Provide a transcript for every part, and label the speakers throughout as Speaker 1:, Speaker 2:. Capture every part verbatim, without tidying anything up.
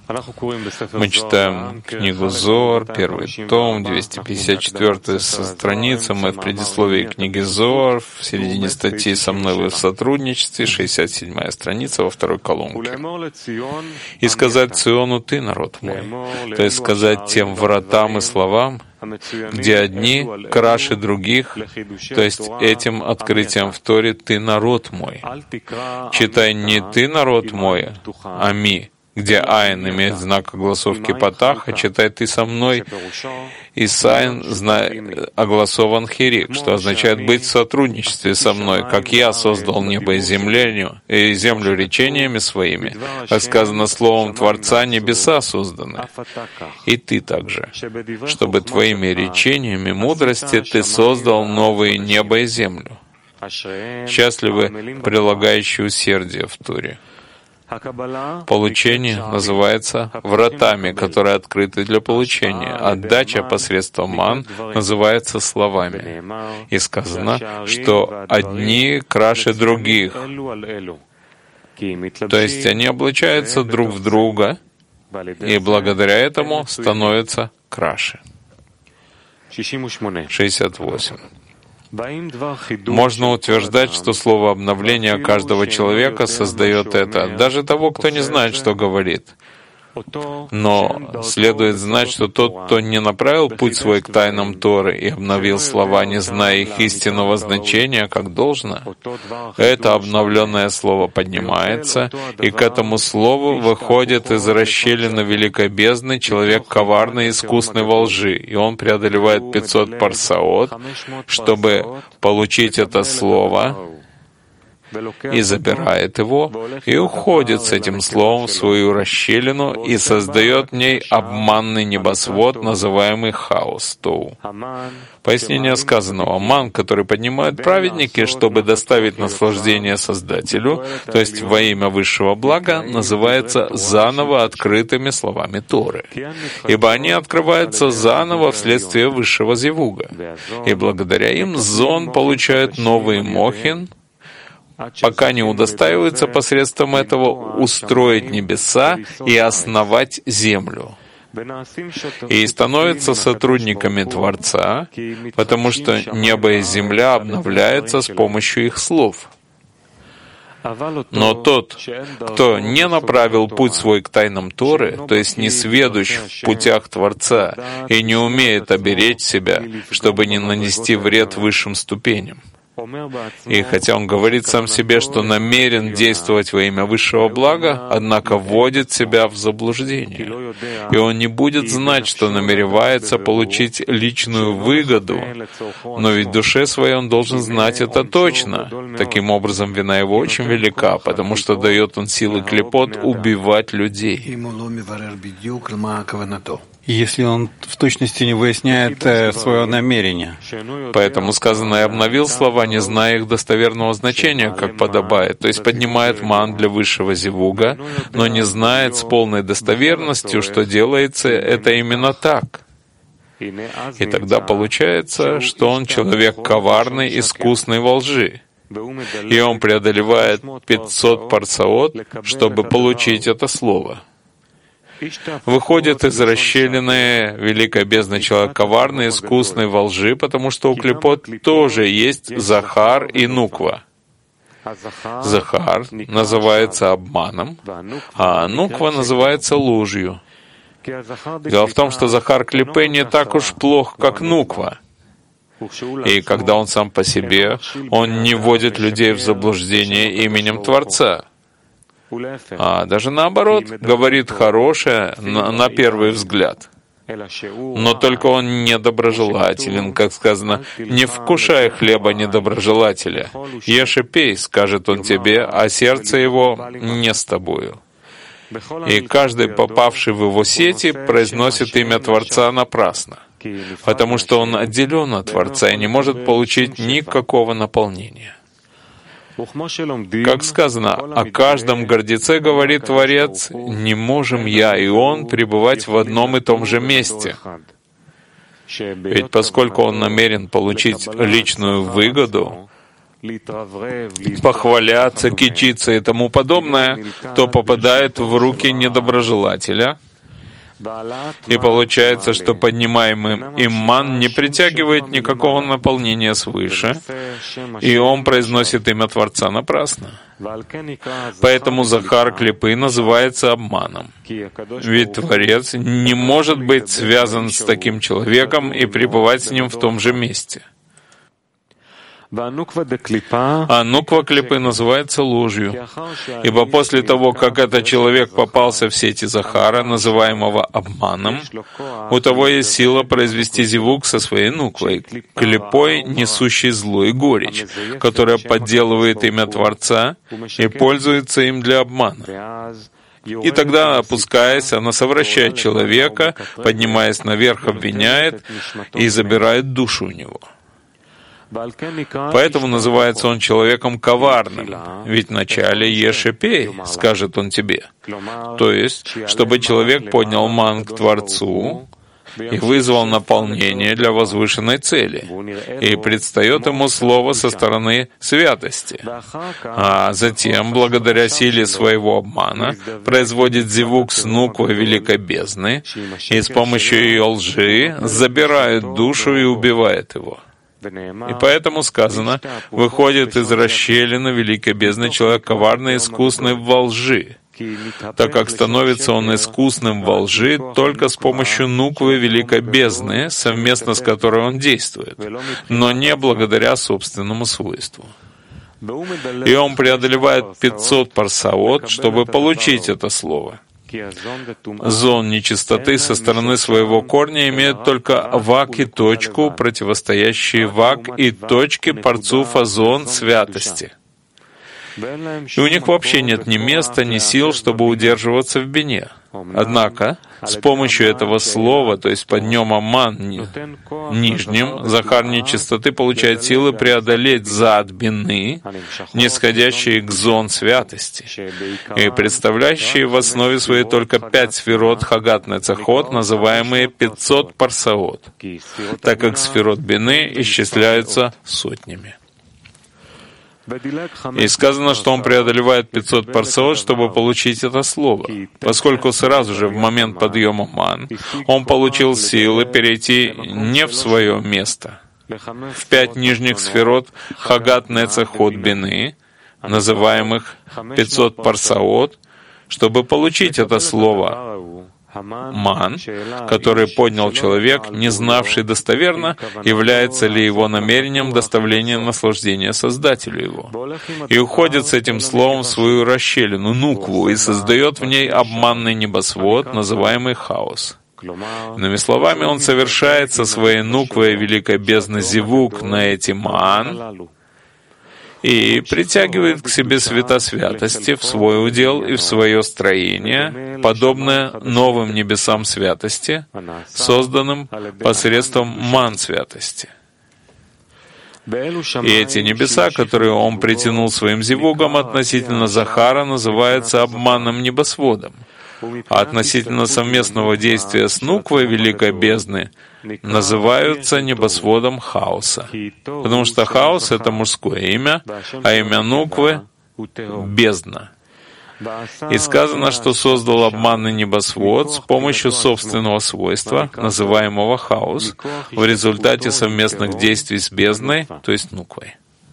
Speaker 1: Мы читаем книгу Зоар, первый том, двести пятьдесят четвёртая страница. Мы в предисловии книги Зоар, в середине статьи «Со мной вы в сотрудничестве», шестьдесят седьмая страница во второй колонке. «И сказать Циону, ты народ мой», то есть сказать тем вратам и словам, где одни краше других, то есть этим открытием в Торе «ты народ мой». Читай не «ты народ мой», а «ми», где «айн» имеет знак огласовки «патах», а читай «ты со мной», и «сайн» огласован «хирик», что означает «быть в сотрудничестве со мной, как я создал небо и землю, и землю речениями своими». Как сказано словом Творца, небеса созданы. И ты также, чтобы твоими речениями мудрости ты создал новые небо и землю. Счастливы прилагающие усердие в Торе. Получение называется вратами, которые открыты для получения. Отдача посредством ман называется словами. И сказано, что одни краше других. То есть они облачаются друг в друга, и благодаря этому становятся краше. шестьдесят восемь. Можно утверждать, что слово обновления каждого человека создает это, даже того, кто не знает, что говорит. Но следует знать, что тот, кто не направил путь свой к тайнам Торы и обновил слова, не зная их истинного значения, как должно, это обновленное слово поднимается, и к этому слову выходит из расщелины великой бездны человек коварный, искусный во лжи, и он преодолевает пятьсот парсаот, чтобы получить это слово, и забирает его, и уходит с этим словом в свою расщелину и создает в ней обманный небосвод, называемый хаос, тоу. Пояснение сказанного: ман, который поднимают праведники, чтобы доставить наслаждение Создателю, то есть во имя высшего блага, называется заново открытыми словами Торы, ибо они открываются заново вследствие высшего зевуга, и благодаря им зон получает новый мохин, пока не удостаиваются посредством этого устроить небеса и основать землю. И становятся сотрудниками Творца, потому что небо и земля обновляются с помощью их слов. Но тот, кто не направил путь свой к тайнам Торы, то есть не сведущ в путях Творца и не умеет оберечь себя, чтобы не нанести вред высшим ступеням, и хотя он говорит сам себе, что намерен действовать во имя высшего блага, однако вводит себя в заблуждение. И он не будет знать, что намеревается получить личную выгоду, но ведь в душе своей он должен знать это точно. Таким образом, вина его очень велика, потому что дает он силы клепот убивать людей.
Speaker 2: Если он в точности не выясняет э, свое намерение.
Speaker 1: Поэтому сказано: «И обновил слова, не зная их достоверного значения, как подобает», то есть поднимает ман для высшего зевуга, но не знает с полной достоверностью, что делается это именно так. И тогда получается, что он человек коварный, искусный во лжи. И он преодолевает пятьсот парсаот, чтобы получить это слово. Выходит из расщелины великой бездны человек коварный, искусный во лжи, потому что у клепот тоже есть Захар и Нуква. Захар называется обманом, а Нуква называется ложью. Дело в том, что Захар клипы не так уж плох, как Нуква. И когда он сам по себе, он не вводит людей в заблуждение именем Творца. А даже наоборот, говорит хорошее на, на первый взгляд. Но только он недоброжелателен, как сказано: «Не вкушай хлеба недоброжелателя, ешь и пей», скажет он тебе, а сердце его не с тобою. И каждый, попавший в его сети, произносит имя Творца напрасно, потому что он отделен от Творца и не может получить никакого наполнения. Как сказано, о каждом гордеце говорит Творец: «Не можем я и он пребывать в одном и том же месте». Ведь поскольку он намерен получить личную выгоду, похваляться, кичиться и тому подобное, то попадает в руки недоброжелателя. И получается, что поднимаемый им ман не притягивает никакого наполнения свыше, и он произносит имя Творца напрасно. Поэтому Захар клипы называется обманом. Ведь Творец не может быть связан с таким человеком и пребывать с ним в том же месте. А нуква клипы называется ложью, ибо после того, как этот человек попался в сети Захара, называемого обманом, у того есть сила произвести зивук со своей нуквой, клипой, несущей зло и горечь, которая подделывает имя Творца и пользуется им для обмана. И тогда, опускаясь, она совращает человека, поднимаясь наверх, обвиняет и забирает душу у него. Поэтому называется он человеком коварным, ведь вначале ешь и пей, скажет он тебе. То есть, чтобы человек поднял ман к Творцу и вызвал наполнение для возвышенной цели, и предстает ему слово со стороны святости, а затем, благодаря силе своего обмана, производит зивук с нуквой великой бездны, и с помощью ее лжи забирает душу и убивает его. И поэтому сказано, выходит из расщелины великой бездны человек коварный и искусный во лжи, так как становится он искусным во лжи только с помощью нуквы великой бездны, совместно с которой он действует, но не благодаря собственному свойству. И он преодолевает пятьсот парсаот, чтобы получить это слово. Зон нечистоты со стороны своего корня имеет только вак и точку, противостоящие вак и точке парцуфа зон святости. И у них вообще нет ни места, ни сил, чтобы удерживаться в бине. Однако, с помощью этого слова, то есть под нем аман нижним, Захар нечистоты получает силы преодолеть зад бины, нисходящие к зон святости, и представляющие в основе своей только пять сферот хагат нецахот, называемые пятьсот парсаот, так как сферот бины исчисляются сотнями. И сказано, что он преодолевает пятьсот парсаот, чтобы получить это слово, поскольку сразу же в момент подъема ман он получил силы перейти не в свое место, в пять нижних сферот хагат нецахот бины, называемых пятьсот парсаот, чтобы получить это слово ман, который поднял человек, не знавший достоверно, является ли его намерением доставления наслаждения Создателю его, и уходит с этим словом в свою расщелину, нукву, и создает в ней обманный небосвод, называемый хаос. Иными словами, он совершает со своей нуквой великой бездны зивук на эти ман, и притягивает к себе света святости в свой удел и в свое строение, подобное новым небесам святости, созданным посредством ман святости. И эти небеса, которые он притянул своим зивугом относительно Захара, называются обманным небосводом, а относительно совместного действия с нуквой великой бездны называются небосводом хаоса, потому что хаос — это мужское имя, а имя нуквы — бездна. И сказано, что создал обманный небосвод с помощью собственного свойства, называемого хаос, в результате совместных действий с бездной, то есть нуквой.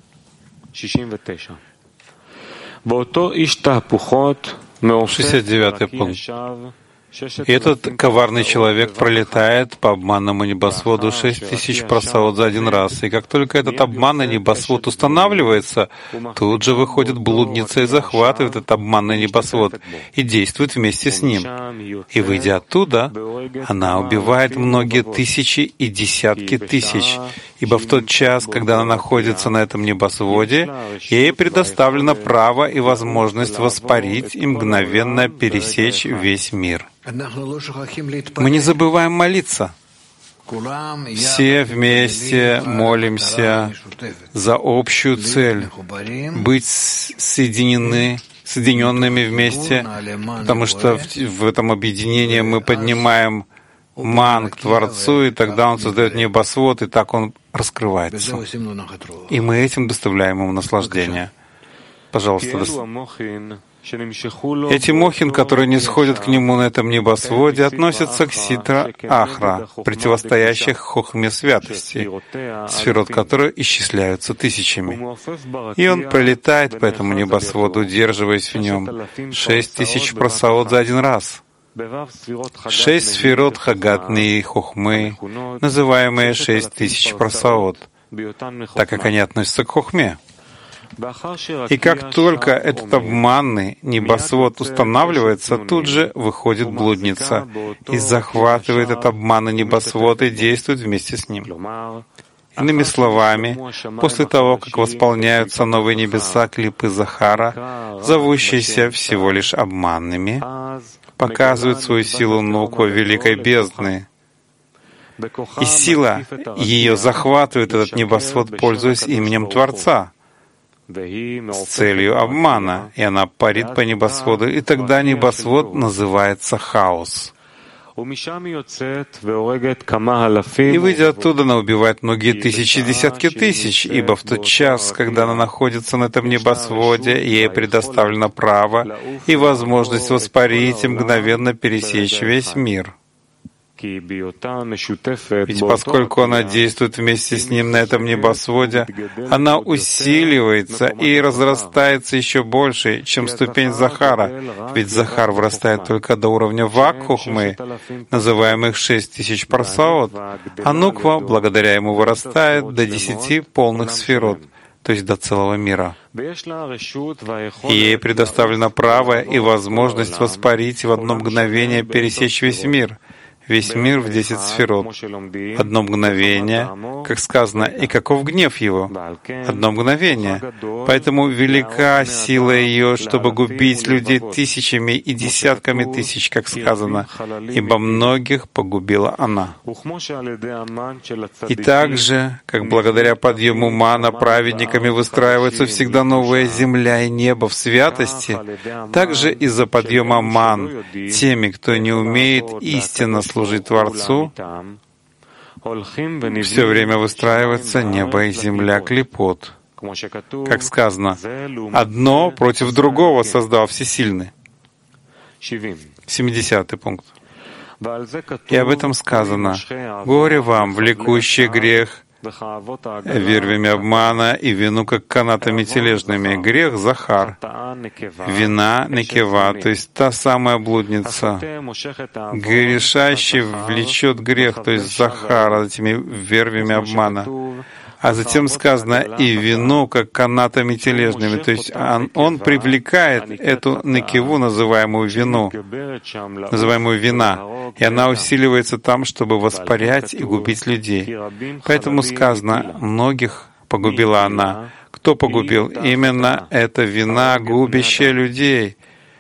Speaker 2: шестьдесят девятый пункт. И этот коварный человек пролетает по обманному небосводу шесть тысяч парсаот за один раз. И как только этот обманный небосвод устанавливается, тут же выходит блудница и захватывает этот обманный небосвод и действует вместе с ним. И, выйдя оттуда, она убивает многие тысячи и десятки тысяч, ибо в тот час, когда она находится на этом небосводе, ей предоставлено право и возможность воспарить и мгновенно пересечь весь мир. Мы не забываем молиться. Все вместе молимся за общую цель — быть соединены, соединенными вместе, потому что в, в этом объединении мы поднимаем ман к Творцу, и тогда он создает небосвод, и так он раскрывается. И мы этим доставляем ему наслаждение. Пожалуйста, эти мохин, которые не сходят к нему на этом небосводе, относятся к ситра ахра, противостоящих хохме святости, сферот которой исчисляются тысячами. И он пролетает по этому небосводу, удерживаясь в нем шесть тысяч прасаот за один раз. Шесть сферот хагатные хохмы, называемые шесть тысяч прасаот, так как они относятся к хохме. И как только этот обманный небосвод устанавливается, тут же выходит блудница и захватывает этот обманный небосвод и действует вместе с ним. Иными словами, после того, как восполняются новые небеса клипы Захара, зовущиеся всего лишь обманными, показывают свою силу нуква великой бездны. И сила ее захватывает этот небосвод, пользуясь именем Творца, с целью обмана, и она парит по небосводу, и тогда небосвод называется хаос. И, выйдя оттуда, она убивает многие тысячи, десятки тысяч, ибо в тот час, когда она находится на этом небосводе, ей предоставлено право и возможность воспарить и мгновенно пересечь весь мир. Ведь поскольку она действует вместе с ним на этом небосводе, она усиливается и разрастается еще больше, чем ступень Захара. Ведь Захар вырастает только до уровня Вак-Хохмы, называемых шесть тысяч парсаот, а Нуква, благодаря ему, вырастает до десяти полных сферот, то есть до целого мира. И ей предоставлено право и возможность воспарить и в одно мгновение пересечь весь мир. Весь мир в десять сферот. Одно мгновение, как сказано, и каков гнев его? Одно мгновение. Поэтому велика сила ее, чтобы губить людей тысячами и десятками тысяч, как сказано, ибо многих погубила она. И также, как благодаря подъему мана праведниками выстраиваются всегда новая земля и небо в святости, также из-за подъема ман теми, кто не умеет истинно служить Творцу, все время выстраивается небо и земля клипот. Как сказано, одно против другого создал Всесильный. семидесятый пункт. И об этом сказано: «Горе вам, влекущий грех вервями обмана и вину, как канатами тележными». Грех — Захар, вина — Некева, то есть та самая блудница. Грешащий влечет грех, то есть Захар, этими вервями обмана. А затем сказано «и вину, как канатами тележными», то есть он, он привлекает эту Некеву, называемую вину, называемую вина, и она усиливается там, чтобы воспарять и губить людей. Поэтому сказано «многих погубила она». Кто погубил? Именно эта вина, губящая людей.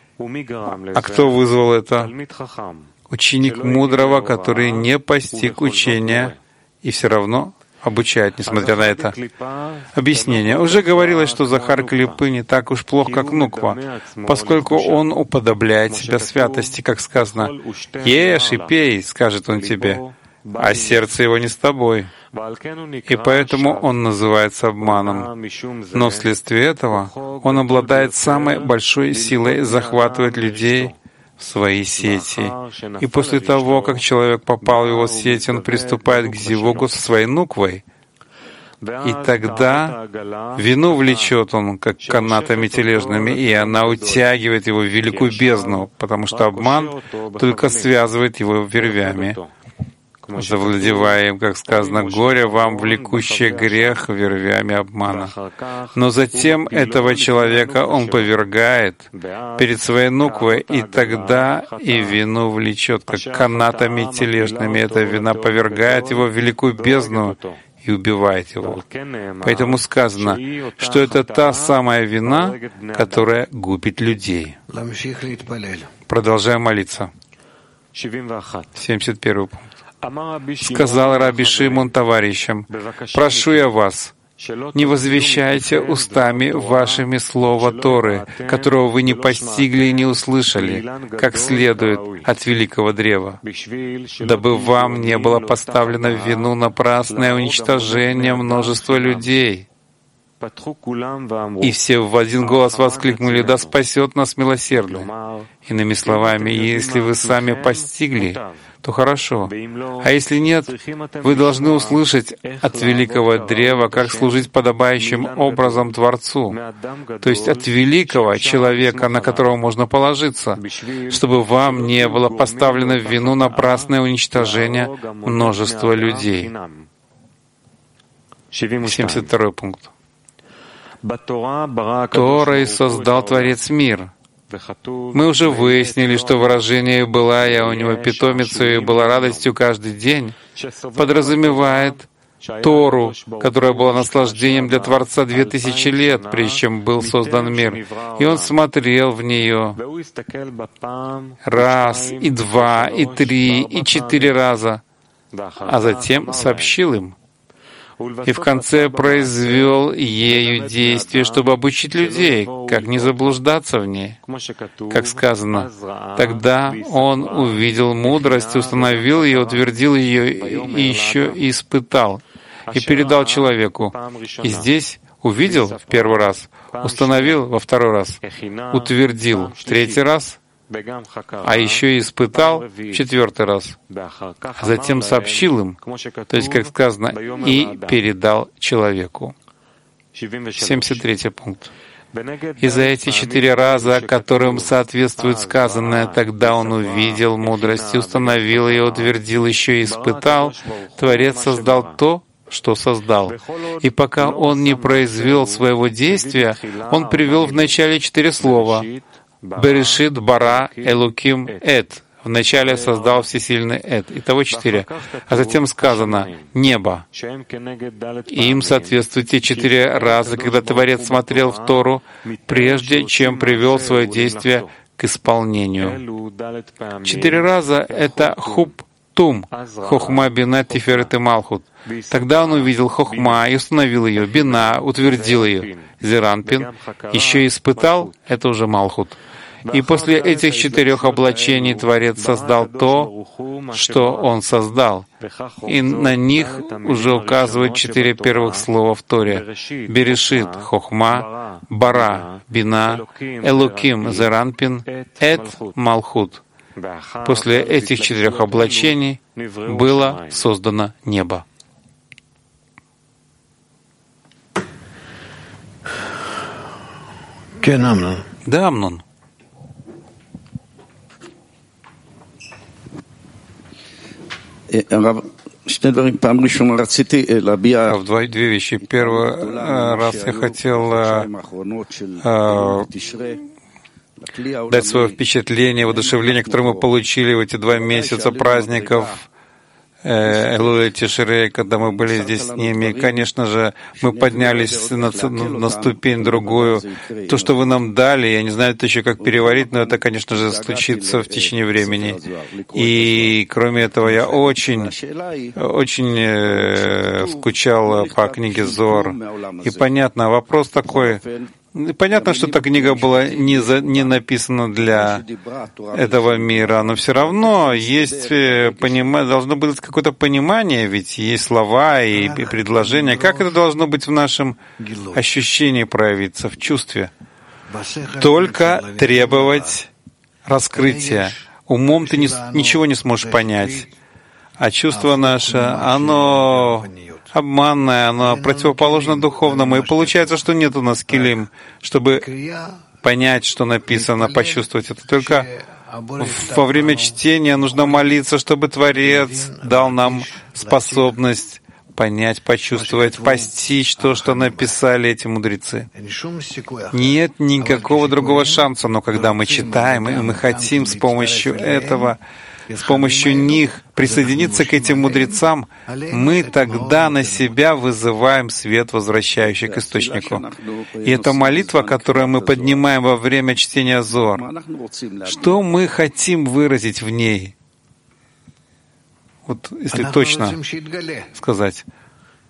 Speaker 2: А кто вызвал это? Ученик мудрого, который не постиг учения и все равно обучает, несмотря на это. Объяснение. Уже говорилось, что Захар Клипы не так уж плох, как Нуква, поскольку он уподобляет себя святости, как сказано, «Ешь и пей», скажет он тебе, а сердце его не с тобой. И поэтому он называется обманом. Но вследствие этого он обладает самой большой силой захватывать людей в свои сети. И после того, как человек попал в его сети, он приступает к зивогу со своей нуквой. И тогда вину влечет он, как канатами тележными, и она утягивает его в великую бездну, потому что обман только связывает его вервями. Завладевая им, как сказано, «Горе вам, влекущий грех вервями обмана». Но затем этого человека он повергает перед своей нуквой, и тогда и вину влечет, как канатами тележными. Эта вина повергает его в великую бездну и убивает его. Поэтому сказано, что это та самая вина, которая губит людей. Продолжаем молиться. семьдесят первый пункт. Сказал Раби Шимон товарищам: «Прошу я вас, Не возвещайте устами вашими слова Торы, которого вы не постигли и не услышали, как следует от великого древа, дабы вам не было поставлено в вину напрасное уничтожение множества людей. И все в один голос воскликнули: «Да спасет нас милосердный». Иными словами, если вы сами постигли, то хорошо. А если нет, вы должны услышать от великого древа, как служить подобающим образом Творцу, то есть от великого человека, на которого можно положиться, чтобы вам не было поставлено в вину напрасное уничтожение множества людей. семьдесят второй пункт. Торой создал Творец мир. Мы уже выяснили, что выражение «была я у него питомицей» и «была радостью каждый день» подразумевает Тору, которая была наслаждением для Творца две тысячи лет, прежде чем был создан мир. И он смотрел в нее раз, и два, и три, и четыре раза, а затем сообщил им. И в конце произвел ею действие, чтобы обучить людей, как не заблуждаться в ней. Как сказано, тогда он увидел мудрость, установил ее, утвердил ее и еще и испытал, и передал человеку. И здесь увидел в первый раз, установил во второй раз, утвердил в третий раз, а еще и испытал в четвертый раз, а затем сообщил им, то есть, как сказано, и передал человеку. семьдесят третий пункт. И за эти четыре раза, которым соответствует сказанное, тогда он увидел мудрость, установил ее, утвердил, еще и испытал, Творец создал то, что создал. И пока он не произвел своего действия, он привел в начале четыре слова: «Берешит бара элуким эт». Вначале создал всесильный эт. Итого четыре. А затем сказано «небо». И им соответствуют те четыре раза, когда Творец смотрел в Тору, прежде чем привел свое действие к исполнению. Четыре раза — это хуб тум, хохма, бина, тиферет и малхут. Тогда он увидел хохма и установил ее, бина, утвердил ее, зеранпин, еще и испытал, это уже малхут. И после этих четырех облачений Творец создал то, что Он создал. И на них уже указывают четыре первых слова в Торе: Берешит, Хохма, Бара, Бина, Элуким, Зеранпин, Эт, Малхут. После этих четырех облачений было создано небо. Да, Амнон.
Speaker 3: В
Speaker 2: две вещи. Первый раз я хотел э, дать свое впечатление, воодушевление, которое мы получили в эти два месяца праздников Элуль Тишрей, когда мы были здесь с ними. И, конечно же, мы поднялись на, на ступень другую. То, что вы нам дали, я не знаю это еще как переварить, но это, конечно же, случится в течение времени. И, кроме этого, я очень, очень э, скучал по книге Зор. И понятно, вопрос такой. Понятно, что эта книга была не, за, не написана для этого мира, но все равно есть понима, должно быть какое-то понимание, ведь есть слова и, и предложения. Как это должно быть в нашем ощущении проявиться, в чувстве? Только требовать раскрытия. Умом ты не, ничего не сможешь понять. А чувство наше, оно обманное, оно противоположно духовному. И получается, что нет у нас килим, чтобы понять, что написано, почувствовать это. Только во время чтения нужно молиться, чтобы Творец дал нам способность понять, почувствовать, постичь то, что написали эти мудрецы. Нет никакого другого шанса, но когда мы читаем, и мы хотим с помощью этого, с помощью них присоединиться к этим мудрецам, мы тогда на себя вызываем свет, возвращающий к источнику. И это молитва, которую мы поднимаем во время чтения Зоар. Что мы хотим выразить в ней? Вот если точно сказать.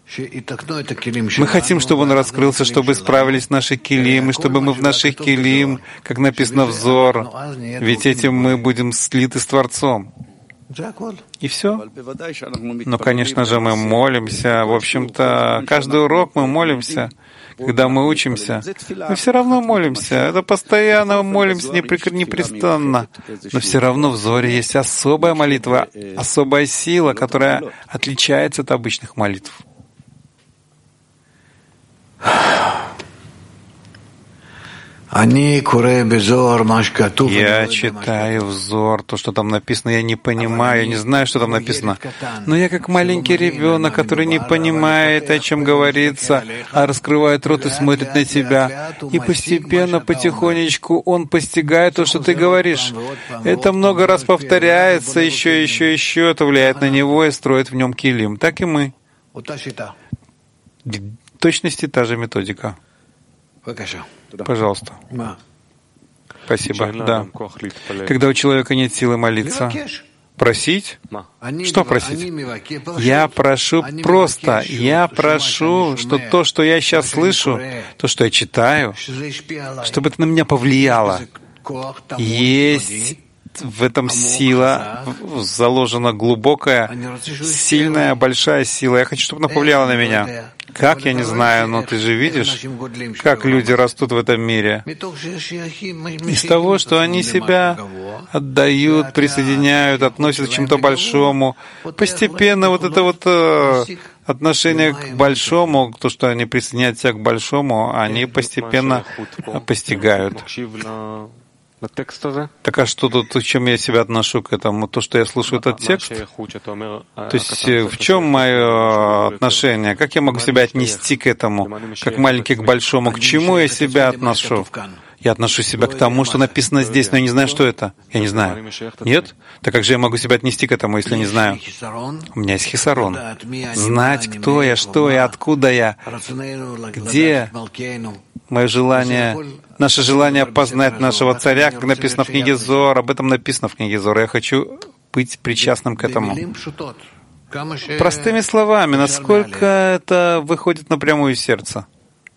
Speaker 2: Мы хотим, чтобы он раскрылся, чтобы исправились наши килим, и чтобы мы в наших килим, как написано, взор, ведь этим мы будем слиты с Творцом. И все. Но, конечно же, мы молимся. В общем-то, каждый урок мы молимся. Когда мы учимся, мы все равно молимся. Это постоянно молимся, непрестанно. Но все равно в Зоре есть особая молитва, особая сила, которая отличается от обычных молитв. Я читаю взор, то, что там написано, я не понимаю, я не знаю, что там написано. Но я как маленький ребенок, который не понимает, о чем говорится, а раскрывает рот и смотрит на тебя. И постепенно, потихонечку он постигает то, что ты говоришь. Это много раз повторяется, еще, еще, еще. Это влияет на него и строит в нем килим. Так и мы. В точности та же методика. Пожалуйста. Спасибо. Да. Когда у человека нет силы молиться, просить? Что просить? Я прошу просто, я прошу, что то, что я сейчас слышу, то, что я читаю, чтобы это на меня повлияло. Есть в этом сила, заложена глубокая, сильная, большая сила. Я хочу, чтобы она повлияла на меня. Как, я не знаю, но ты же видишь, как люди растут в этом мире. Из того, что они себя отдают, присоединяют, относят к чему-то большому. Постепенно вот это вот отношение к большому, то, что они присоединяют себя к большому, они постепенно постигают. Так а что тут, чем я себя отношу к этому? То, что я слушаю этот текст? То есть в чем мое отношение? Как я могу себя отнести к этому? Как маленький к большому? К чему я себя отношу? Я отношу себя к тому, что написано здесь, но я не знаю, что это. Я не знаю. Нет? Так как же я могу себя отнести к этому, если не знаю? У меня есть хисарон. Знать, кто я, что я, откуда я, где мое желание, наше желание познать нашего царя, как написано в книге Зоар, об этом написано в книге Зоар. Я хочу быть причастным к этому. Простыми словами, насколько это выходит напрямую из сердца.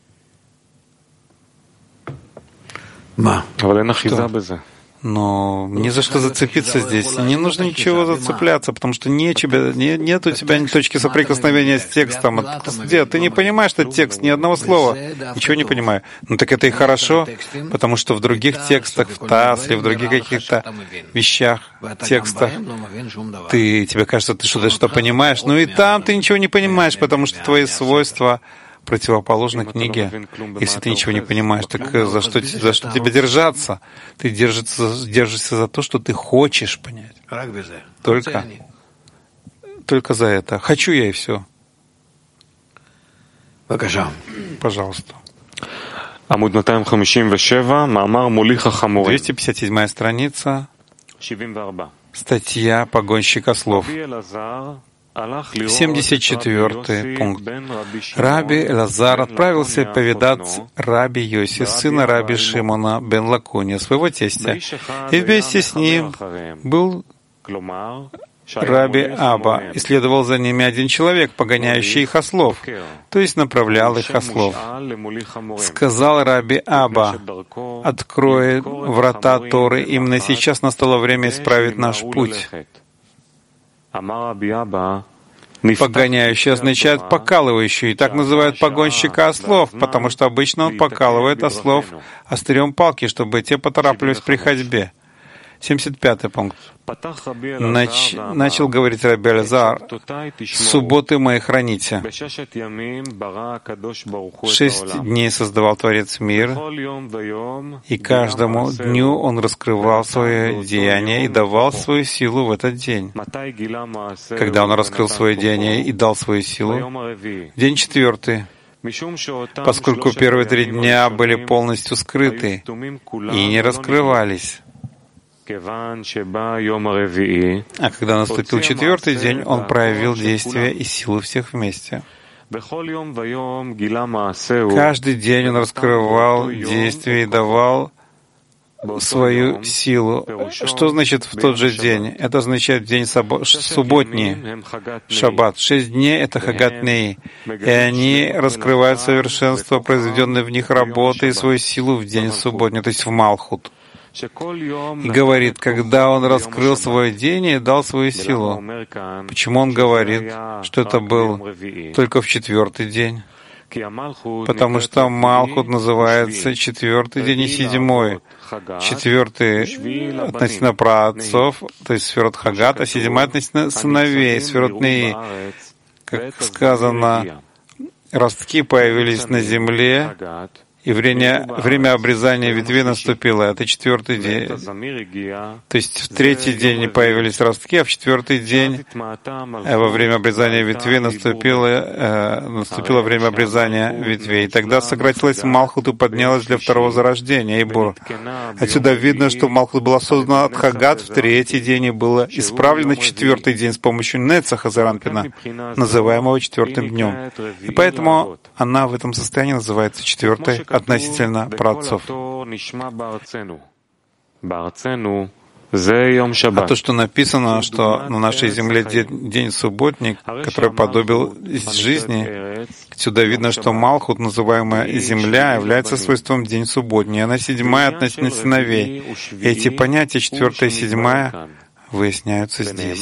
Speaker 2: Что? Но не за что зацепиться здесь. Не нужно ничего зацепляться, потому что нечего, не, нет у тебя ни точки соприкосновения с текстом. Где? Ты не понимаешь этот текст, ни одного слова. Ничего не понимаю. Ну так это и хорошо, потому что в других текстах, в ТАСС или в других каких-то вещах, текстах, ты, тебе кажется, ты что-то что понимаешь, но и там ты ничего не понимаешь, потому что твои свойства противоположно книге. Если ты ничего не понимаешь, так за что, за что тебе держаться? Ты держишься, держишься за то, что ты хочешь понять. Только, только за это. Хочу я и все. Пожалуйста. двести пятьдесят седьмая страница. Статья «Погонщика слов». семьдесят четвёртый пункт. Раби Элазар отправился повидать Раби Йоси, сына Раби Шимона бен Лакуни, своего тестя, и вместе с ним был Раби Аба, и следовал за ними один человек, погоняющий их ослов, то есть направлял их ослов. Сказал Раби Аба: «Открой врата Торы, именно сейчас настало время исправить наш путь». Погоняющий означает покалывающий, и так называют погонщика ослов, потому что обычно он покалывает ослов острием палки, чтобы те поторапливались при ходьбе. семьдесят пятый пункт. Нач... Начал говорить Раби Элазар: «Субботы мои храните. Шесть дней создавал Творец мир, и каждому дню Он раскрывал свое деяние и давал свою силу в этот день». Когда Он раскрыл свое деяние и дал свою силу? День четвертый. Поскольку первые три дня были полностью скрыты и не раскрывались. А когда наступил четвертый день, Он проявил действие и силу всех вместе. Каждый день Он раскрывал действие и давал свою силу. Что значит в тот же день? Это означает день сабо- субботний, шаббат. Шесть дней — это хагат неи, и они раскрывают совершенство, произведенной в них работы и свою силу в день субботний, то есть в Малхут. И говорит, когда он раскрыл свой день и дал свою силу. Почему он говорит, что это был только в четвертый день? Потому что Малхут называется четвертый день и седьмой. Четвертый относительно праотцов, то есть сферот Хагат, а седьмой относительно сыновей, сферот Неи. Как сказано, ростки появились на земле, и время, время обрезания ветви наступило. Это четвертый день. То есть в третий день появились ростки, а в четвертый день во время обрезания ветви наступило, э, наступило время обрезания ветвей. И тогда сократилась Малхут и поднялась для второго зарождения. Ибо отсюда видно, что Малхут была создана от Хагат в третий день и была исправлена в четвертый день с помощью Нецаха Заранпина, называемого четвертым днем. И поэтому она в этом состоянии называется четвертой относительно праотцов. А то, что написано, что на нашей земле день субботник, который подобил жизни, отсюда видно, что Малхут, называемая земля, является свойством день субботний. Она седьмая относительно сыновей. И эти понятия, четвертая и седьмая, выясняются здесь.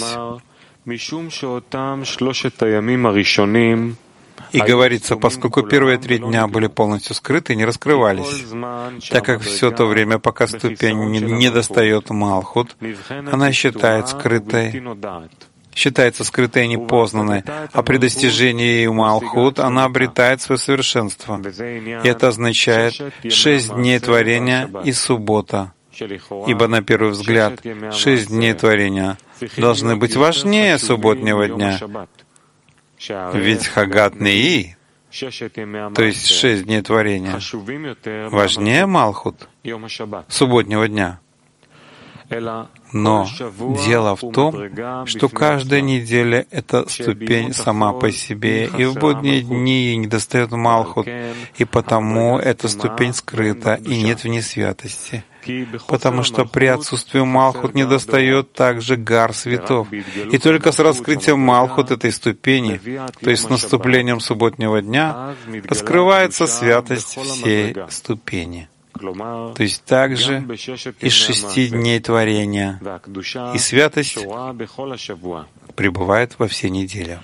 Speaker 2: И говорится, поскольку первые три дня были полностью скрыты и не раскрывались, так как все то время, пока ступень не, не достает Малхут, она считает скрытой, считается скрытой и непознанной, а при достижении ее Малхут она обретает свое совершенство. И это означает шесть дней творения и суббота. Ибо на первый взгляд шесть дней творения должны быть важнее субботнего дня. Ведь Хагат Неи, то есть шесть дней творения, важнее Малхут, субботнего дня. Но дело в том, что каждая неделя — это ступень сама по себе, и в будние дни ей недостает Малхут, и потому эта ступень скрыта, и нет в ней святости. Потому что при отсутствии Малхут недостает также гар светов. И только с раскрытием Малхут этой ступени, то есть с наступлением субботнего дня, раскрывается святость всей ступени. То есть также из шести дней творения, и святость пребывает во все недели.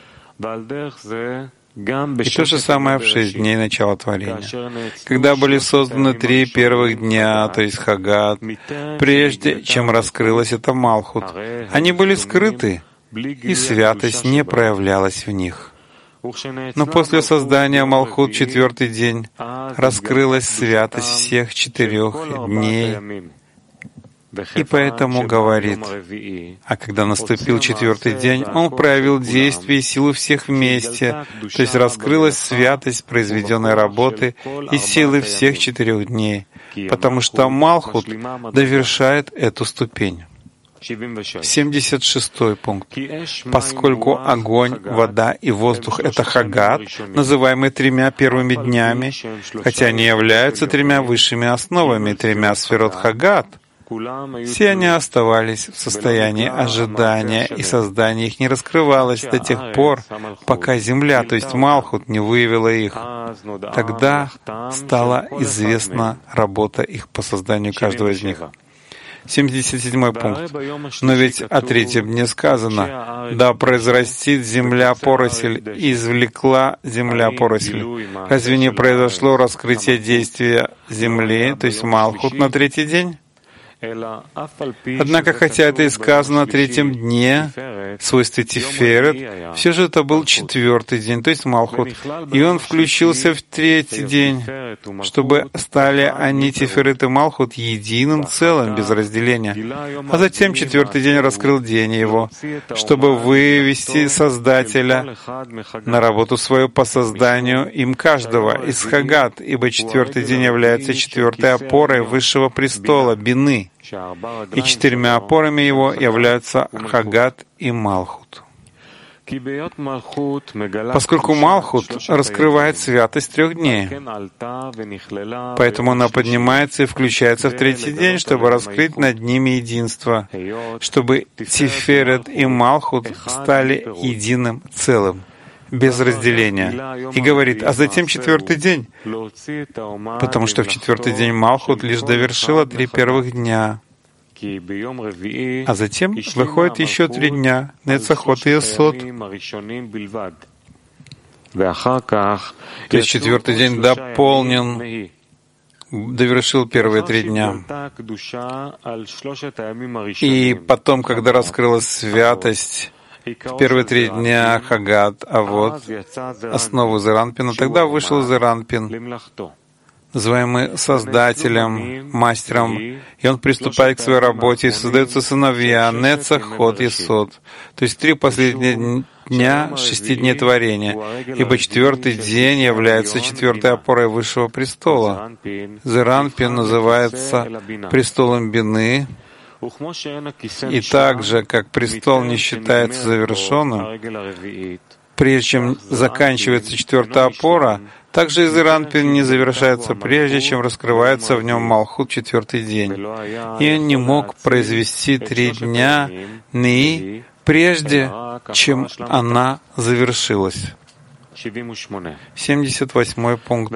Speaker 2: И то же самое в шесть дней начала творения, когда были созданы три первых дня, то есть Хагат, прежде чем раскрылась эта Малхут. Они были скрыты, и святость не проявлялась в них. Но после создания Малхут четвертый день раскрылась святость всех четырех дней. И поэтому говорит, а когда наступил четвертый день, он проявил действие и силу всех вместе, то есть раскрылась святость произведенной работы и силы всех четырех дней, потому что Малхут довершает эту ступень. семьдесят шестой пункт. Поскольку огонь, вода и воздух — это Хагат, называемый тремя первыми днями, хотя они являются тремя высшими основами, тремя сферот Хагат, все они оставались в состоянии ожидания, и создание их не раскрывалось до тех пор, пока земля, то есть Малхут, не выявила их. Тогда стала известна работа их по созданию каждого из них. семьдесят седьмой пункт. Но ведь о третьем дне сказано: «Да произрастит земля поросль, и извлекла земля поросль». Разве не произошло раскрытие действия земли, то есть Малхут, на третий день? Однако, хотя это и сказано о третьем дне, в свойстве Тиферет, все же это был четвертый день, то есть Малхут, и он включился в третий день, чтобы стали они, Тиферет и Малхут, единым целым, без разделения. А затем четвертый день раскрыл день его, чтобы вывести Создателя на работу свою по созданию им каждого из Хагат, ибо четвертый день является четвертой опорой высшего престола, Бины, и четырьмя опорами его являются Хагат и Малхут. Поскольку Малхут раскрывает святость трех дней, поэтому она поднимается и включается в третий день, чтобы раскрыть над ними единство, чтобы Тиферет и Малхут стали единым целым, без разделения. И говорит, а затем четвертый день, потому что в четвертый день Малхут лишь довершила три первых дня. А затем выходит еще три дня, Нецахот и Есод. То есть четвертый день дополнен, довершил первые три дня. И потом, когда раскрылась святость, в первые три дня Хагат, а вот основу Зеранпина, тогда вышел Зеранпин, называемый Создателем, Мастером, и он приступает к своей работе, и создаются сыновья, Нецах, Ход, Есод. То есть три последних дня шести дней творения, ибо четвертый день является четвертой опорой Высшего престола. Зеранпин называется престолом Бины, и так же, как престол не считается завершенным, прежде чем заканчивается четвертая опора, также и Зеранпин не завершается, прежде чем раскрывается в нем Малхут четвертый день. И он не мог произвести три дня Нии, прежде чем она завершилась. семьдесят восьмой пункт.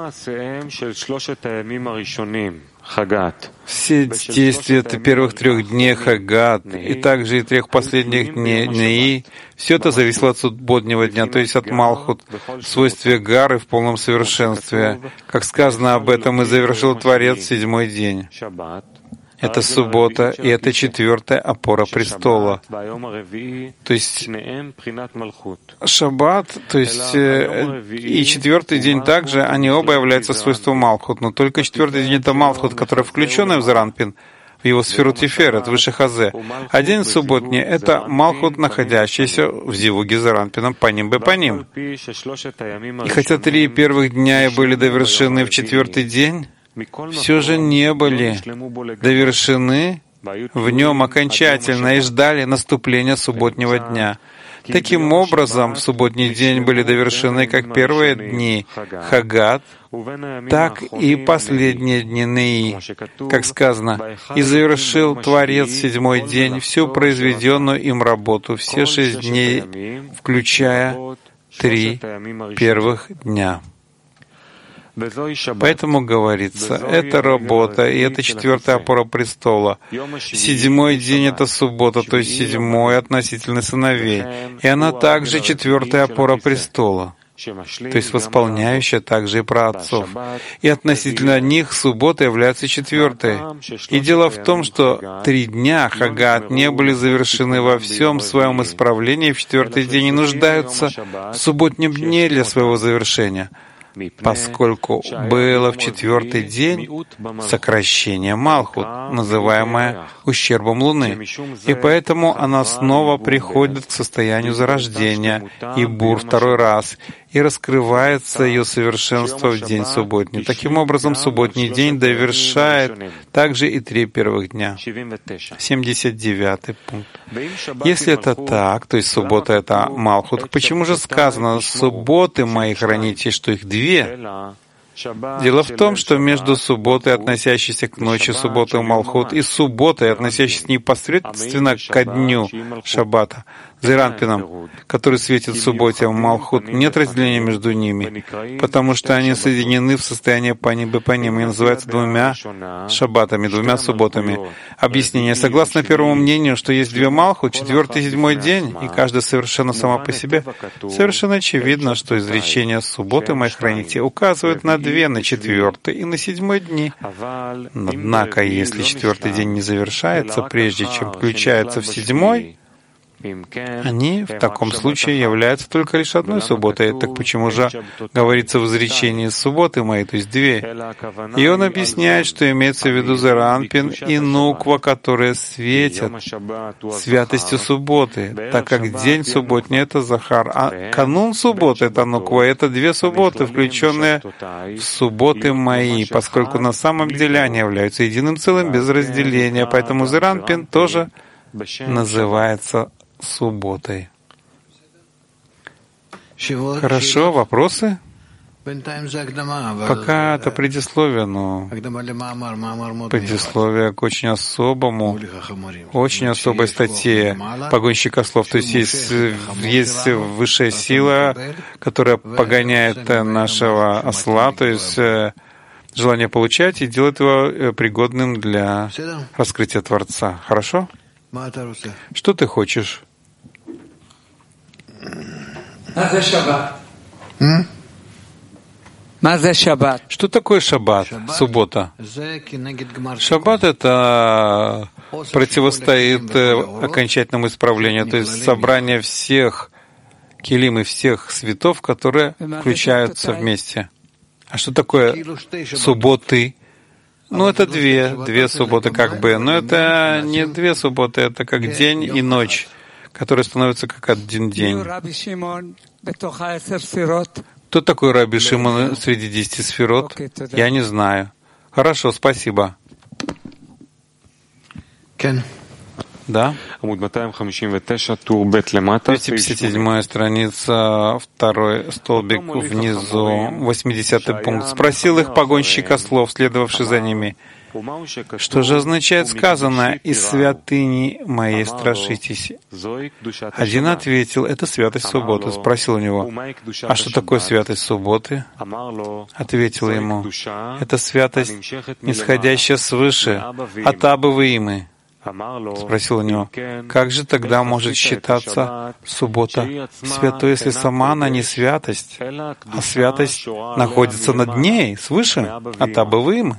Speaker 2: Все действия первых трех дней Хагат и также и трех последних дней Неи, все это зависело от субботнего дня, то есть от Малхут, в свойстве Гары в полном совершенстве. Как сказано об этом, и завершил Творец в седьмой день. Это суббота, и это четвертая опора престола. То есть Шаббат, то есть и четвертый день также, они оба являются свойством Малхут, но только четвертый день — это Малхут, который включенный в Зеранпин, в его сферу Тиферет, выше Хазе. А день субботний — это Малхут, находящийся в Зивуге Зеранпином паним бе паним. И хотя три первых дня и были довершены в четвертый день, все же не были довершены в нем окончательно и ждали наступления субботнего дня. Таким образом, в субботний день были довершены как первые дни Хагат, так и последние дни Неи. Как сказано, «И завершил Творец седьмой день всю произведенную им работу, все шесть дней, включая три первых дня». Поэтому говорится, это работа, и это четвертая опора престола. Седьмой день — это суббота, то есть седьмой относительно сыновей. И она также четвертая опора престола, то есть восполняющая также и праотцов. И относительно них суббота является четвертой. И дело в том, что три дня Хагат не были завершены во всем своем исправлении в четвертый день и нуждаются в субботнем дне для своего завершения, поскольку было в четвертый день сокращение Малхут, называемое ущербом Луны, и поэтому она снова приходит к состоянию зарождения и бур второй раз, и раскрывается ее совершенство в день субботний. Таким образом, субботний день довершает также и три первых дня. семьдесят девятый пункт. Если это так, то есть суббота — это Малхут, почему же сказано «субботы мои храните», что их две? Дело в том, что между субботой, относящейся к ночи субботы Малхут, и субботой, относящейся непосредственно ко дню Шаббата, Зеранпином, который светит в субботе Малхут, нет разделения между ними, потому что они соединены в состоянии пани бе паним и называются двумя шаббатами, двумя субботами. Объяснение. Согласно первому мнению, что есть две Малхут, четвертый и седьмой день, и каждая совершенно сама по себе, совершенно очевидно, что изречение «субботы мои храните» указывает на две, на четвертый и на седьмой дни. Однако, если четвертый день не завершается, прежде чем включается в седьмой, они в таком случае являются только лишь одной субботой. Так почему же говорится в изречении «субботы мои», то есть две? И он объясняет, что имеется в виду Зеранпин и Нуква, которые светят святостью субботы, так как день субботний — это Захар, а канун субботы — это Нуква. Это две субботы, включенные в субботы мои, поскольку на самом деле они являются единым целым без разделения. Поэтому Зеранпин тоже называется субботой. Хорошо, вопросы? Пока это предисловие, но предисловие к очень особому, очень особой статье погонщика слов. То есть есть, есть высшая сила, которая погоняет нашего осла, то есть желание получать и делает его пригодным для раскрытия Творца. Хорошо? Что ты хочешь? Что такое шаббат, суббота? Шаббат — это противостоит окончательному исправлению, то есть собрание всех килим и всех светов, которые включаются вместе. А что такое субботы? Ну, это две, две субботы как бы, но это не две субботы, это как день и ночь, которые становятся как один день. Кто такой Раби Шимон среди десяти сферот? Я не знаю. Хорошо, спасибо. Да? двести пятьдесят седьмая страница, второй столбик внизу, восьмидесятый пункт. Спросил их погонщика слов, следовавший за ними: что же означает сказанное «из святыни моей страшитесь»? Один ответил: это святость субботы. Спросил у него: а что такое святость субботы? Ответил ему: это святость, нисходящая свыше, от Абы Ваимы. Спросил у него: как же тогда может считаться суббота святой, если сама она не святость, а святость находится над ней, свыше, от Абы Ваимы?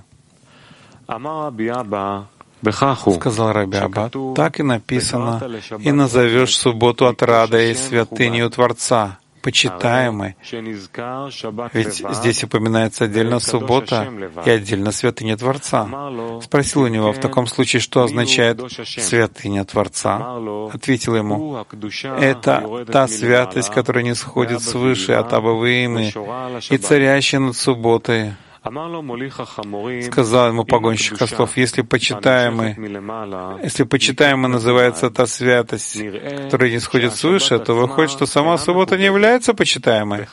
Speaker 2: Сказал Раби Абба: так и написано: и назовешь субботу отрадой святынью Творца, почитаемой. Ведь здесь упоминается отдельно суббота и отдельно святыня Творца. Спросил у него: в таком случае, что означает святыня Творца? Ответил ему: это та святость, которая не сходит свыше от Абы Ваимы и царящая над субботой. Сказал ему погонщик ослов: если почитаемый, если почитаемый называется та святость, которая не сходит свыше, то выходит, что сама суббота не является почитаемой.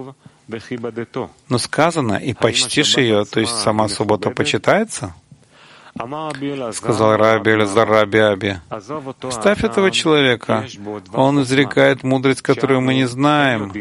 Speaker 2: Но сказано: и почтишь ее, то есть сама суббота почитается? Сказал Раби Элазар Раби Аби: оставь этого человека, он изрекает мудрость, которую мы не знаем.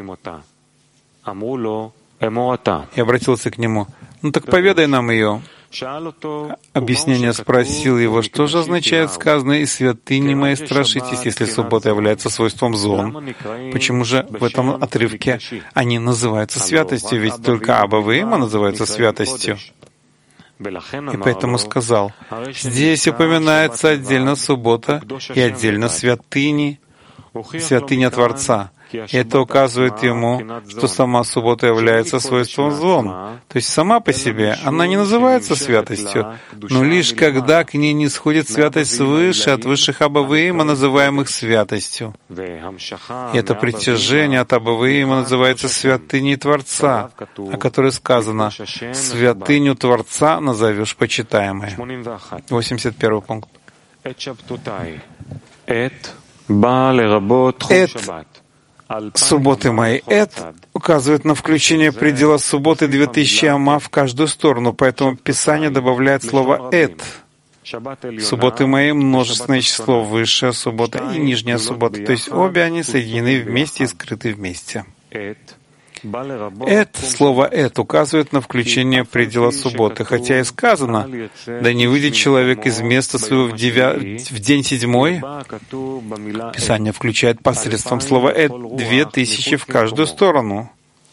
Speaker 2: И обратился к нему: ну так поведай нам ее. Объяснение спросил его: что же означает сказанное «из святыни моей страшитесь», если суббота является свойством зон? Почему же в этом отрывке они называются святостью, ведь только Аба Ваима называется святостью? И поэтому сказал: здесь упоминается отдельно суббота и отдельно святыни, святыня Творца. И это указывает ему, что сама суббота является свойством зон. То есть сама по себе она не называется святостью, но лишь когда к ней не сходит святость свыше от высших Аба Ваима, называемых святостью. И это притяжение от Аба Ваима называется святыней Творца, о которой сказано: святыню Творца назовешь почитаемой. восемьдесят первый пункт. Эт субботы мои. Эт указывает на включение предела субботы две тысячи ама в каждую сторону, поэтому Писание добавляет слово «эт». Субботы мои — множественное число, высшая суббота и нижняя суббота, то есть обе они соединены вместе и скрыты вместе. «Эт», слово «эт» указывает на включение предела субботы, хотя и сказано: «Да не выйдет человек из места своего в, девя... в день седьмой». Писание включает посредством слова «эт» две тысячи в каждую сторону.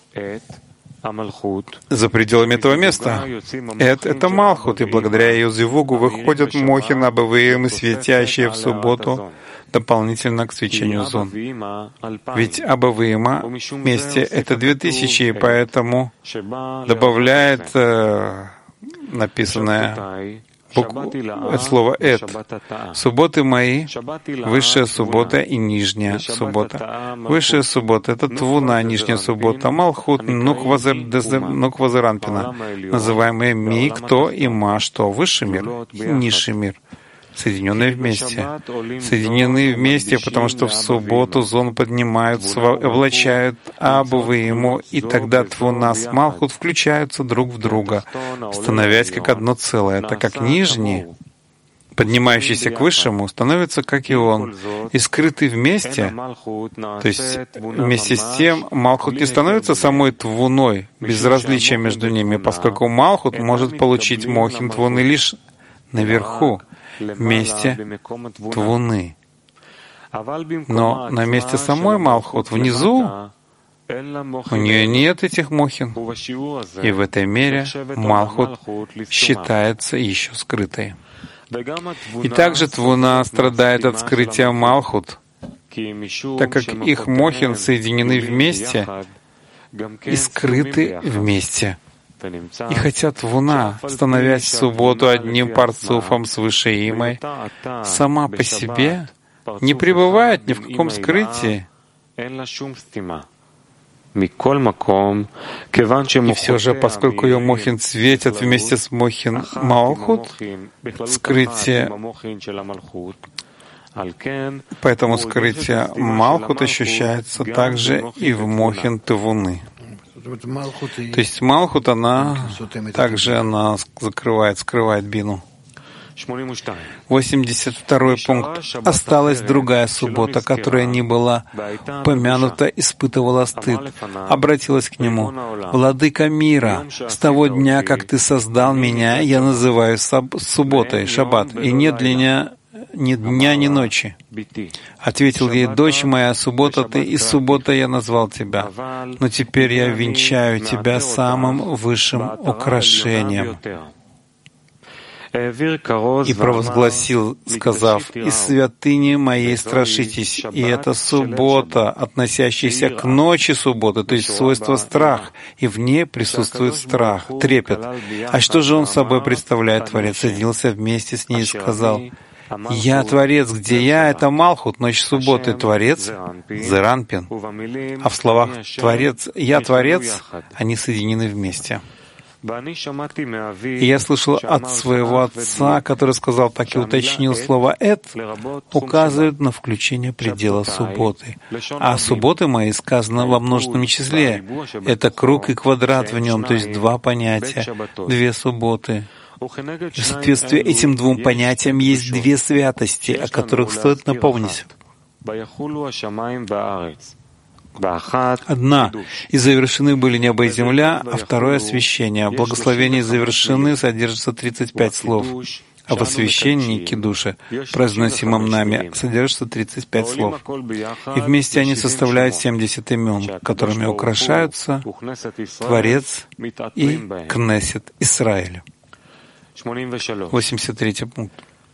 Speaker 2: За пределами этого места. «Эт» — это Малхут, и благодаря ее зивугу выходят мохи на Аба Ваима, светящие в субботу, дополнительно к свечению зон. Ведь Аба Ваима вместе — это две тысячи, и поэтому добавляет э, написанное букву, слово «эт». Субботы мои, высшая суббота и нижняя суббота. Высшая суббота — это Твуна, нижняя суббота, Малхут, Нуквазаранпина, называемые Ми, кто и Ма, что высший мир и низший мир. соединенные вместе. Соединены вместе, потому что в субботу зон поднимаются, облачают Абу и ему, и тогда Твуна с Малхут включаются друг в друга, становясь как одно целое, так как нижний, поднимающийся к высшему, становится как и он, и скрытый вместе, то есть вместе с тем Малхут не становится самой Твуной, без различия между ними, поскольку Малхут может получить Мохин Твуны лишь наверху, месте Твуны. Но на месте самой Малхут, внизу, у нее нет этих Мохин, и в этой мере Малхут считается еще скрытой. И также Твуна страдает от скрытия Малхут, так как их Мохин соединены вместе и скрыты вместе. И хотя Твуна, становясь в субботу одним парцуфом с высшей имой, сама по себе не пребывает ни в каком скрытии, и все же, поскольку ее Мохин светят вместе с Мохин Малхут, скрытие, поэтому скрытие Малхут ощущается также и в Мохин Твуны. То есть Малхут, она также она закрывает, скрывает Бину. восемьдесят второй пункт. Осталась другая суббота, которая не была помянута, испытывала стыд, обратилась к нему. «Владыка мира, с того дня, как ты создал меня, я называю субботой, шаббат, и нет для меня ни дня, ни ночи». Ответил ей: «Дочь моя, суббота ты, и суббота я назвал тебя. Но теперь я венчаю тебя самым высшим украшением». И провозгласил, сказав: «Из святыни моей страшитесь». И это суббота, относящаяся к ночи субботы, то есть свойство страх, и в ней присутствует страх, трепет. А что же он собой представляет? Творец соединился вместе с ней и сказал: «Я Творец, где я — это Малхут, ночь субботы, Творец — Зеранпин». А в словах «Творец», «Я Творец» они соединены вместе. И я слышал от своего отца, который сказал так и уточнил, слово «эт» указывает на включение предела субботы. А субботы мои сказано во множественном числе. Это круг и квадрат в нем, то есть два понятия, две субботы. И в соответствии этим двум понятиям есть две святости, о которых стоит напомнить. Одна — и завершены были небо и земля, а второе — освящение. В благословении завершены содержится тридцать пять слов, а в освящении кидуше, произносимом нами, содержится тридцать пять слов. И вместе они составляют семьдесят имен, которыми украшаются Творец и Кнесет Исраэль. восемьдесят третий пункт.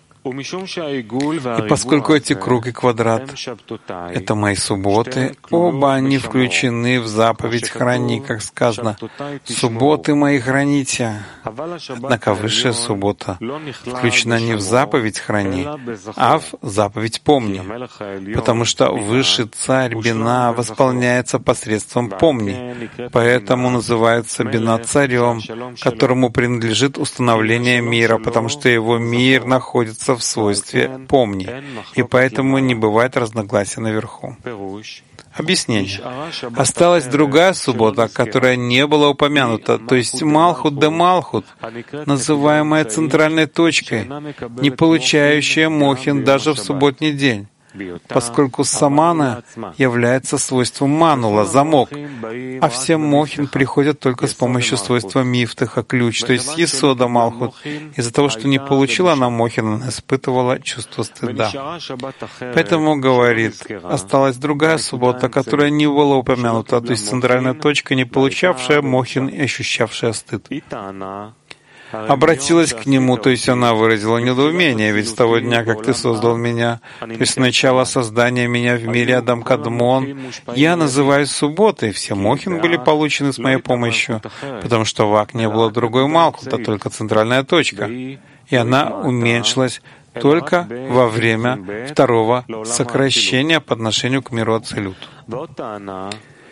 Speaker 2: И поскольку эти круг и квадрат — это мои субботы, оба они включены в заповедь «Храни», как сказано: «Субботы мои храните». Однако высшая суббота включена не в заповедь «Храни», а в заповедь «Помни», потому что высший царь Бина восполняется посредством «Помни», поэтому называется Бина царем, которому принадлежит установление мира, потому что его мир находится в свойстве «помни», и поэтому не бывает разногласия наверху. Объяснение. Осталась другая суббота, которая не была упомянута, то есть Малхут де Малхут, называемая центральной точкой, не получающая Мохин даже в субботний день, поскольку самана является свойством манула, замок, а все Мохин приходят только с помощью свойства мифтаха, ключ, то есть Есода Малхут. Из-за того, что не получила она Мохин, она испытывала чувство стыда. Поэтому, говорит, осталась другая суббота, которая не была упомянута, то есть центральная точка, не получавшая Мохин и ощущавшая стыд. Обратилась к нему, то есть она выразила недоумение, ведь с того дня, как ты создал меня, то есть с начала создания меня в мире Адам Кадмон, я называюсь субботой, все Мохин были получены с моей помощью, потому что в Ак не было другой Малхут, а только центральная точка, и она уменьшилась только во время второго сокращения по отношению к миру Ацилют.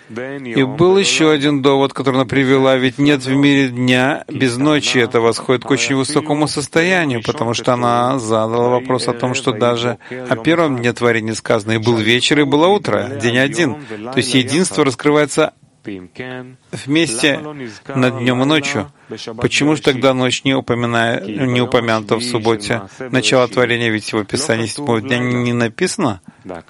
Speaker 2: И был еще один довод, который она привела, ведь нет в мире дня без ночи. Это восходит к очень высокому состоянию, потому что она задала вопрос о том, что даже о первом дне творения сказано, и был вечер, и было утро, день один. То есть единство раскрывается вместе над днем и ночью. Почему же тогда ночь не, упоминая, не упомянута в субботе? Начало творения, ведь в описании седьмого дня не написано.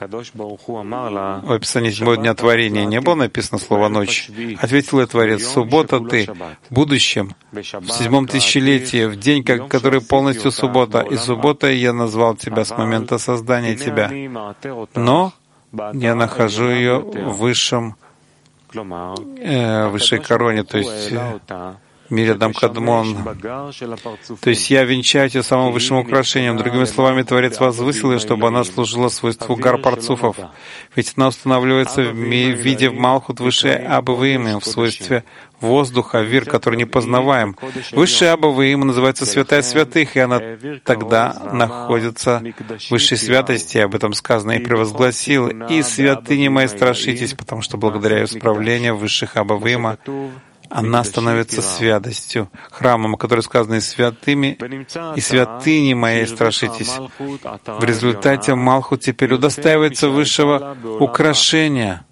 Speaker 2: В описании седьмого дня творения не было написано слово «ночь». Ответил ей Творец: «Суббота ты в будущем, в седьмом тысячелетии, в день, который полностью суббота, и субботой я назвал тебя с момента создания тебя. Но я нахожу ее в высшем Э, высшей короне, то есть в мире Адам Кадмон. То есть я венчаю тебя самым высшим украшением. Другими словами, Творец возвысил ее, чтобы она служила свойству гар парцуфов. Ведь она устанавливается в виде в Малхут высшей Абаваим, в свойстве воздуха, вир, который не познаваем. Высшая Абаваим называется святая святых, и она тогда находится в высшей святости, об этом сказано, и превозгласил: «И святыни мои страшитесь», потому что благодаря исправлению высших Абаваима она становится святостью, храмом, о котором сказано: «И святыми, и святыни моей страшитесь». В результате Малхут теперь удостаивается высшего украшения,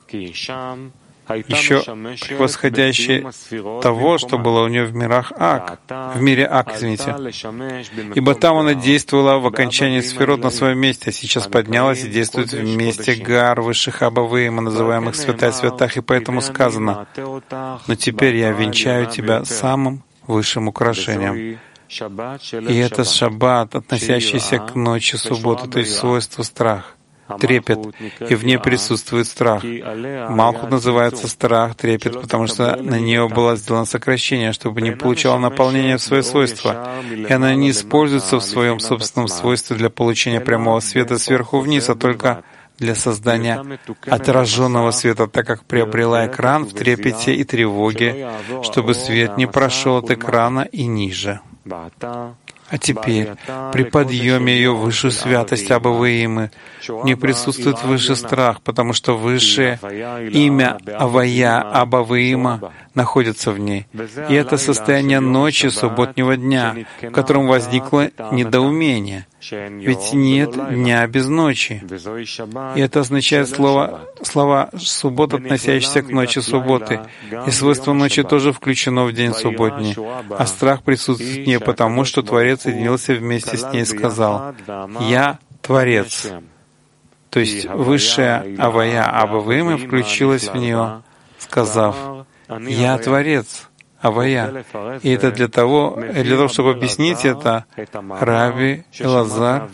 Speaker 2: еще превосходящей того, что было у нее в мирах Ак, в мире Ак, извините. Ибо там она действовала в окончании сферот на своем месте, а сейчас поднялась и действует в месте Гар, высших Абаваима, называемых святая святах, и поэтому сказано: «Но теперь я венчаю тебя самым высшим украшением». И это шаббат, относящийся к ночи субботы, то есть свойство страх, трепет, и в ней присутствует страх. Малхут называется страх, трепет, потому что на нее было сделано сокращение, чтобы не получала наполнение в свои свойства, и она не используется в своем собственном свойстве для получения прямого света сверху вниз, а только для создания отраженного света, так как приобрела экран в трепете и тревоге, чтобы свет не прошел от экрана и ниже. А теперь, при подъеме ее в высшую святость Абаваимы, не присутствует высший страх, потому что высшее имя Авая Абаваима находится в ней. И это состояние ночи субботнего дня, в котором возникло недоумение. Ведь нет дня без ночи. И это означает слово, слова «суббота», относящиеся к ночи субботы. И свойство ночи тоже включено в день субботний. А страх присутствует в ней, потому что Творец соединился вместе с ней и сказал: «Я Творец». То есть высшая Авая Абаваима включилась в нее, сказав: «Я Творец, Авая». И это для того, для того, чтобы объяснить это, Раби Элазар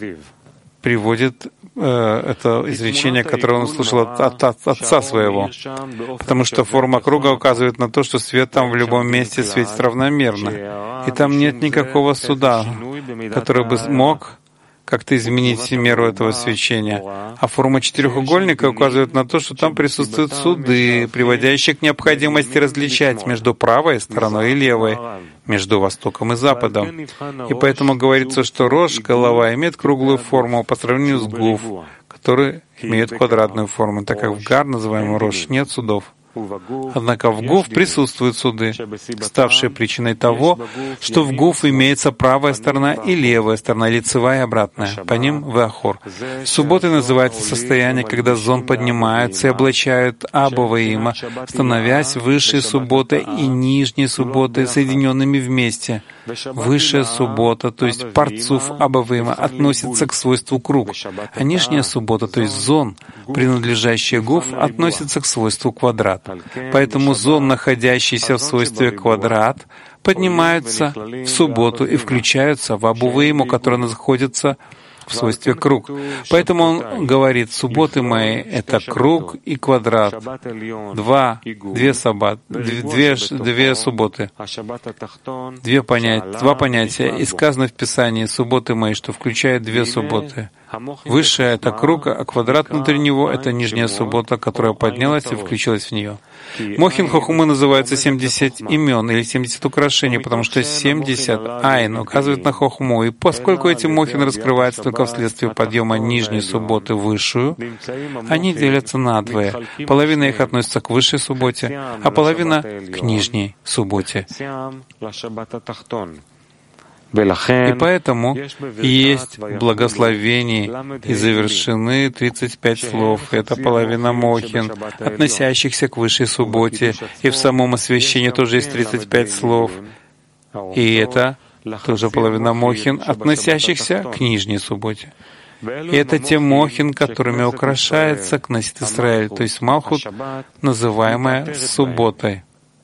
Speaker 2: приводит э, это изречение, которое он услышал от, от, от отца своего, потому что форма круга указывает на то, что свет там в любом месте светит равномерно, и там нет никакого суда, который бы мог как-то изменить меру этого свечения. А форма четырехугольника указывает на то, что там присутствуют суды, приводящие к необходимости различать между правой стороной и левой, между востоком и западом. И поэтому говорится, что рожь, голова, имеет круглую форму по сравнению с гуф, который имеет квадратную форму, так как в гар, называемый рожь, нет судов. Однако в гуф присутствуют суды, ставшие причиной того, что в гуф имеется правая сторона и левая сторона, лицевая и обратная. По ним веахор. Субботой называется состояние, когда зон поднимается и облачает Абаваима, становясь высшей субботой и нижней субботой, соединенными вместе. Высшая суббота, то есть парцуф Абаваима, относится к свойству круг, а нижняя суббота, то есть зон, принадлежащая гуф, относится к свойству квадрат. Поэтому зон, находящийся в свойстве квадрат, поднимаются в субботу и включаются в Абаваиму, которая находится в свойстве круг. Поэтому он говорит: «Субботы мои — это круг и квадрат». Два, две, саббат, две, две субботы. Две понятия, два понятия. И сказано в Писании «субботы мои», что включает две субботы. Высшее — это круг, а квадрат внутри него — это нижняя суббота, которая поднялась и включилась в нее. Мохин хохумы называется семьдесят имен или семьдесят украшений, потому что семьдесят айн указывает на хохму, и поскольку эти мохин раскрываются только вследствие подъема нижней субботы в высшую, они делятся надвое. Половина их относится к высшей субботе, а половина — к нижней субботе. И поэтому есть в благословении и завершены тридцать пять слов. Это половина мохин, относящихся к высшей субботе. И в самом освящении тоже есть тридцать пять слов. И это тоже половина мохин, относящихся к нижней субботе. И это те мохин, которыми украшается Кнессет Исраэль, то есть Малхут, называемая субботой.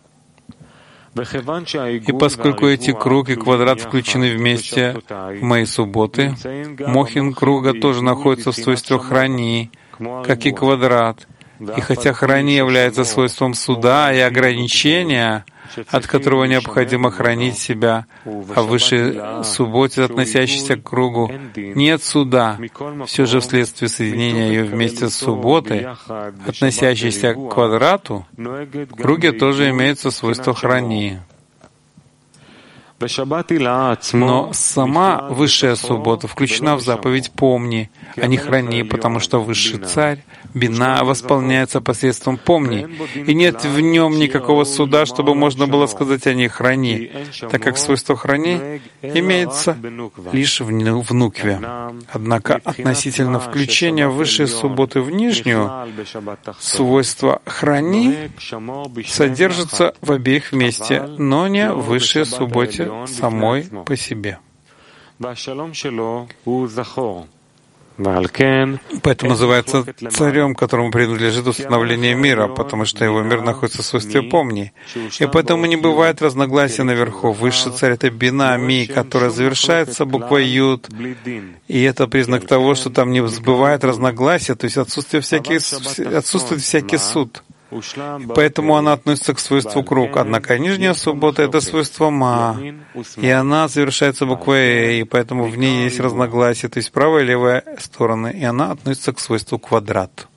Speaker 2: И поскольку эти круг и квадрат включены вместе в мои субботы, мохин круга тоже находится в свойстве храни, как и квадрат. И хотя храни является свойством суда и ограничения, от которого необходимо хранить себя, а в высшей субботе, относящейся к кругу, нет суда, все же вследствие соединения ее вместе с субботой, относящейся к квадрату, в круге тоже имеется свойство храни. Но сама высшая суббота включена в заповедь «Помни», а не «Храни», потому что высший царь, бина, восполняется посредством «Помни», и нет в нем никакого суда, чтобы можно было сказать о ней «Храни», так как свойство «Храни» имеется лишь в нукве. Однако относительно включения высшей субботы в нижнюю, свойство «Храни» содержится в обеих вместе, но не в высшей субботе самой по себе. Поэтому называется царем, которому принадлежит установление мира, потому что его мир находится в свойстве «Помни». И поэтому не бывает разногласия наверху. Высший царь — это бина, ми, которая завершается буквой «Юд». И это признак того, что там не бывает разногласия, то есть отсутствие всяких, отсутствует всякий суд. Поэтому она относится к свойству круг. Однако нижняя суббота — это свойство ма, и она завершается буквой «э», и поэтому в ней есть разногласия, то есть правая и левая стороны, и она относится к свойству квадрат.